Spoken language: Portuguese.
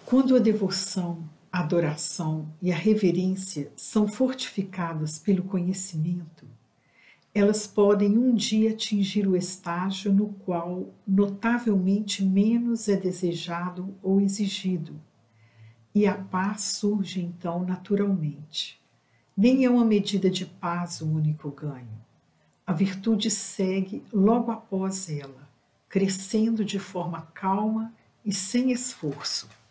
Quando a devoção, a adoração e a reverência são fortificadas pelo conhecimento, elas podem um dia atingir o estágio no qual notavelmente menos é desejado ou exigido, e a paz surge então naturalmente. Nem é uma medida de paz o único ganho. A virtude segue logo após ela, crescendo de forma calma e sem esforço.